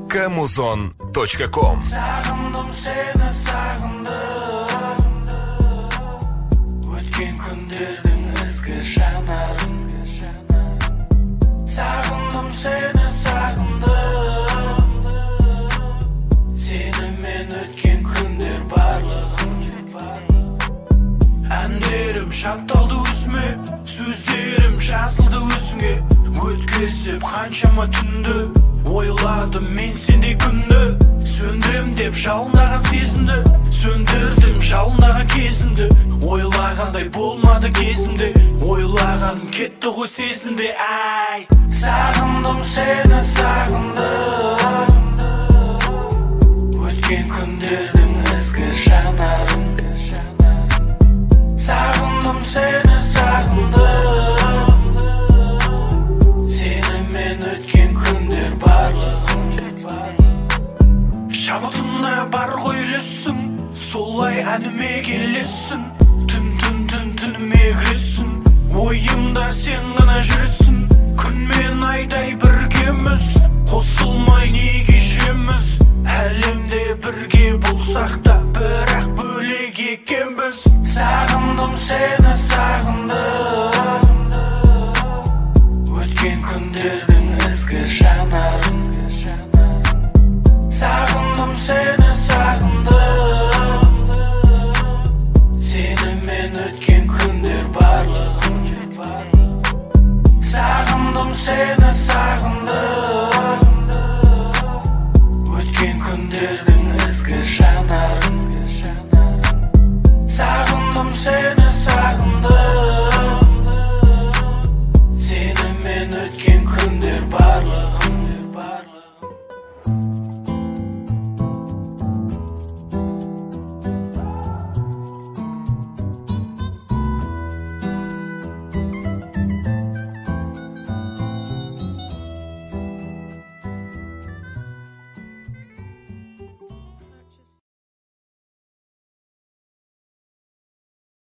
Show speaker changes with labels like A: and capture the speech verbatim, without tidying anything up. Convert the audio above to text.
A: камузон точка ком.
B: Сағындым сені, сағындым өткен күндердің ізгі жанарын. Сағындым сені, сағындым сені мен өткен күндер барлығын. Әндерім шатталды өзіме, сөздерім жазылды өзіңе. Өткізіп қаншама түнді, ойладым мен сендей күнді. Сөндірем деп жалындаған сезімді, сөндірдім жалындаған кезімді. Ойлағандай болмады кезімде, ойлағаным кетті ғой сезімде. Ай, сағындым сені, сағындым өткен күндердің ізгі жанарын. Сағындым сені, сағындым сені мен өткен күндер барлығын. Шабытымда бар ғой үлесің, солай әніме келесің. Түн түн түн түніме кіресің, ойымда сен ғана жүресің. Күн мен айдай біргеміз, қосылмай неге жүреміз. Әлемде бірге болсақ та, бірақ бөлек екенбіз. Сағындым сені, сағындым өткен күндердің ізгі жанарын. Сағындым сені, сағындым сені мен өткен күндер барлығын. Сағындым сені, сағындым өткен күндердің ізгі жанарын. Сағындым сені.